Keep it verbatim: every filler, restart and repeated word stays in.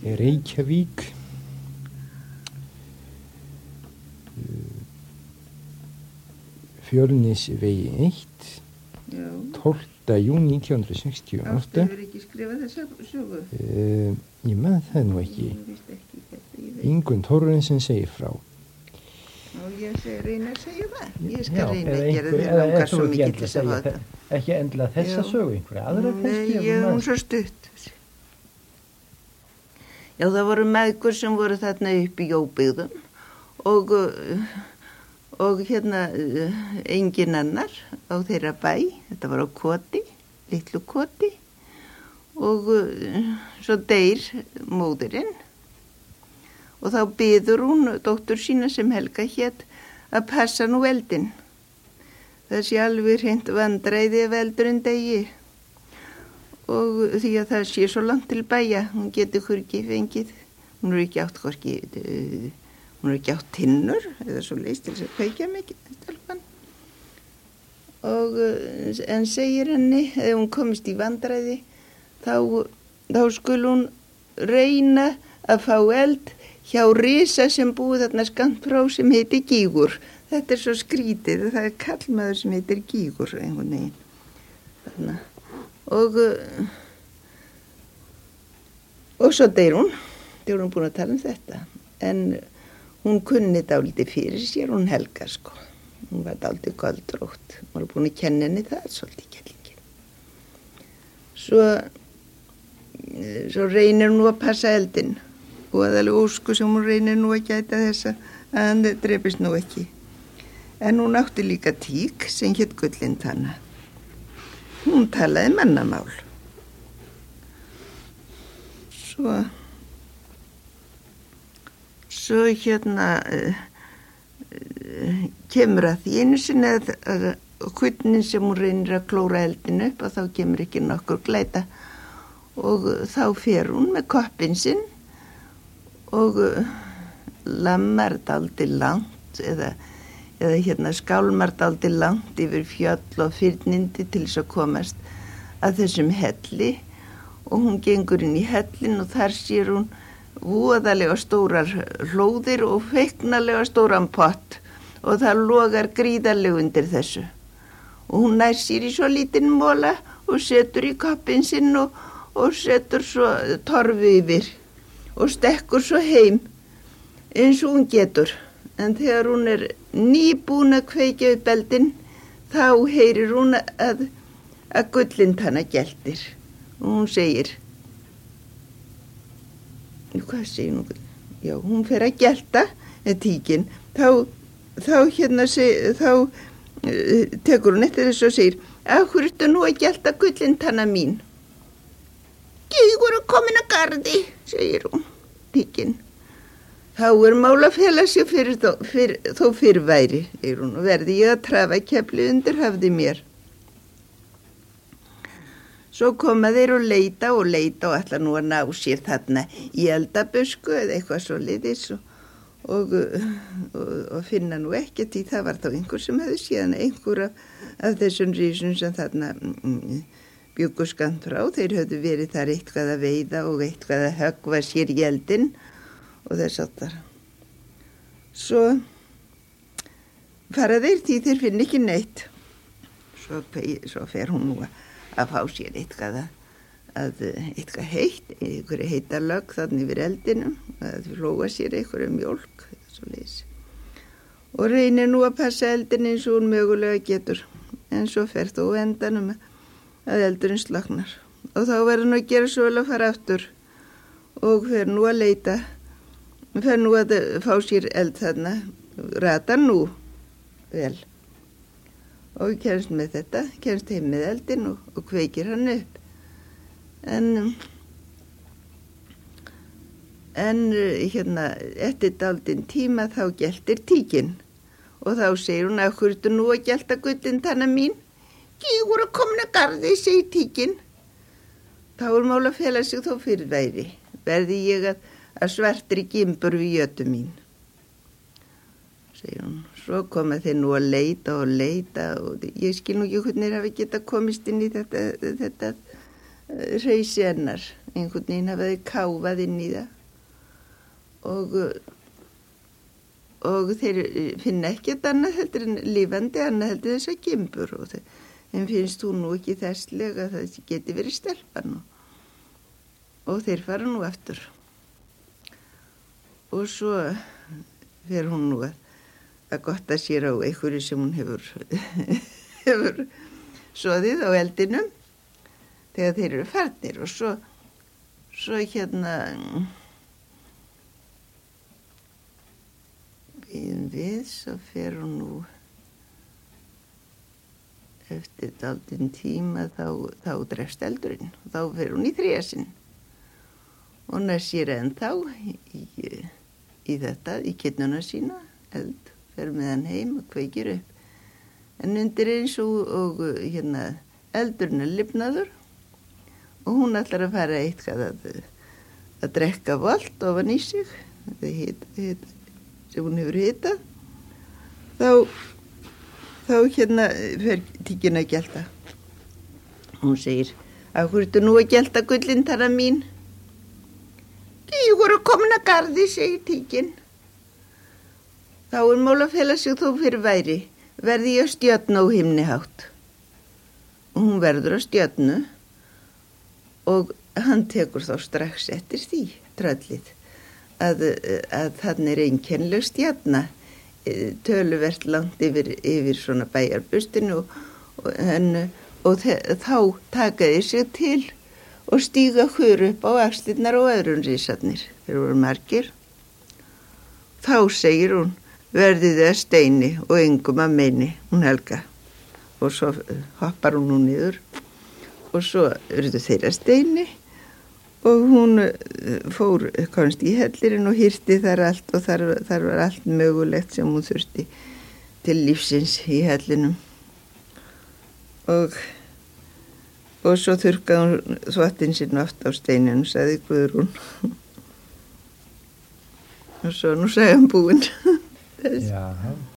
Reykjavík Fjölnisvegi eitt Já. tólfta júní nítján hundruð sextíu og átta. Ástu hefur ekki skrifað þessa sögu? Uh, ég með það nú ekki. Ég veist ekki þetta, ég veit. Ingunn Þórarinsson segir frá. Og ég segi, reyna að segja það. Ég skal Já, reyna eða að gera einhver- þér eða langar ef þú svo ekki mikið endilega til þess að segja hafa þetta. þe- Ekki endilega þessa Já. sögu, einhverja aðra Nei, kannski. ef ég, maður- hún svo stutt. Já, það voru mæðgur sem voru þarna upp í Jóbyggðum og, uh, og hérna uh, engin annar á þeirra bæ. Þetta var á Koti, litlu Koti og uh, svo deyr móðirinn og þá biður hún dóttur sína sem Helga hét að passa nú eldinn. Það sé alveg hreint vandræði ef eldurinn degi og því að það sé svo langt til bæja, hún getur hvergi fengið, hún er ekki átt hvorki, hún er ekki átt tinnur eða svo leist til þess að kveikja mikið, stelpan. Og en segir henni, ef hún komist í vandræði, þá, þá skul hún reyna að fá eld hjá risa sem búið þarna skammt frá sem heiti Gígur. Þetta er svo skrítið, það er kallmaður sem heitir Gígur einhvern veginn. Þarna. Og, og svo deyr hún, þegar hún búin að tala um þetta. En hún kunni dálítið fyrir sér, hún Helga sko. Hún var dálítið göldrótt, hún var búin að kenna henni það, svolítið kellingin. Svo, svo reynir hún nú að passa eldinn. Og aðalega ósku sem hún reynir nú að gæta þessa að hann drepist nú ekki. En hún átti líka tík sem hétt Gullintanna. Hún talaði mannamál. Svo, svo hérna uh, uh, kemur að því einu sinni að, að hvernig sem hún reynir að klóra eldinu upp og þá kemur ekki nokkur glæta og uh, þá fer hún með koppinn sinn og uh, lammar dálítið langt eða eða hérna skálmar dálítið langt yfir fjöll og fyrnindi til þess að komast að þessum helli og hún gengur inn í hellin og þar sér hún voðalega stórar hlóðir og feiknalega stóran pott og það logar gríðarlega undir þessu. Og hún nær sér í svo lítinn mola og setur í koppinn sinn og, og setur svo torfu yfir og stekkur svo heim eins og hún getur. En þegar hún er nýbúin að kveikja upp eldinn, þá heyrir hún að, að Gullintanna geltir. Og hún segir, hvað segir hún? Já, hún fer að gelta, tíkin. Þá, þá hérna, seg, þá uh, tekur hún eftir þessu og segir, að hverju ertu nú að gelta Gullintanna mín? Gígur er komin að gardi, segir hún, tíkin. Þá er mál að fela sig fyrir þó, fyrir, þó fyrir væri, er hún, og verði ég að trafa kefli undir höfði mér. Svo koma þeir og leita og leita og ætla nú að ná sér þarna í eldabusku eða eitthvað svo liðis og, og, og, og finna nú ekkert í það var þá einhver sem hefði síðan einhver af, af þessum rísum sem þarna mm, bjuggu skammt frá. Þeir höfðu verið þar eitthvað að veiða og eitthvað að höggva sér í eldinn. Og þess áttar. Svo fara þeir því þeir finn ekki neitt. Svo, svo fer hún nú að fá sér eitthvað, að, eitthvað heitt, einhverju heitarlögg þannig yfir eldinum, að flóa sér einhverju mjólk. Og reynir nú að passa eldin eins og hún mögulega getur. En svo fer þó endanum að eldurinn slaknar. Og þá verður nú að gera svo vel að fara aftur og fer nú að leita. Hún fer nú að fá sér eld þarna, ratar nú vel og kemst með þetta, kemst heim með eldin og, og kveikir hann upp. En, en hérna, eftir dálítinn tíma þá geltir tíkin og þá segir hún að hverju nú að gelta Gullintanna mín? Gígur að komin að gardi, segir tíkin. Þá er mál að fela sig þó fyrir væri, verði ég að að svartri gimbur við jötu mín, segir hún. Svo koma þeir nú að leita og leita og ég skil nú ekki hvernig þeir hafi geta komist inn í þetta, þetta reysi hennar, einhvern veginn hafaði káfað inn í það og, og þeir finna ekkert annað heldur en lifandi annað heldur þess að gimbur og þeir, en finnst hún nú ekki þesslega að það geti verið stelpan og, og þeir fara nú aftur og svo fer hún nú að, að gotta sér á einhverju sem hún hefur, hefur soðið á eldinum þegar þeir eru farnir og svo, svo hérna við, við svo fer hún nú eftir dálítinn tíma þá, þá drefst eldurinn og þá fer hún í þriðasinn og hún er sér ennþá í, í, í þetta, í kynuna sína, eld, fer með hann heim og kveikir upp. En undir eins og, og hérna, eldurinn er lifnaður og hún ætlar að fara eitthvað að, að drekka volt ofan í sig, hita, hita, sem hún hefur hitað. Þá, þá hérna fer tíkin að gelta. Hún segir, af hverju ertu nú að gelta gullin þarna mín? Ég voru komin að garði, segir tíkin. Þá er mál að fela sig þó fyrir væri, verði ég að stjörnu á himni hátt. Og hún verður að stjörnu og hann tekur þá strax eftir því, tröllið, að, að þannig er einkennileg stjörna, töluvert langt yfir, yfir svona bæjarbustinu og, og, en, og þá taka þeir sig til og stíga hur upp á axlirnar og öðrum risarnir. Þeir voru margir. Þá segir hún, verðið þið að steini og engum að meini, hún Helga. Og svo hoppar hún nú niður og svo urðu þeir að steini og hún fór komst í hellirinn og hirti þar allt og þar, þar var allt mögulegt sem hún þurfti til lífsins í hellinum. Og Og svo þurrkaði hún þvottinn sinn oft á steininu, sagði Guðrún. Og svo nú sagði hann búinn. Já.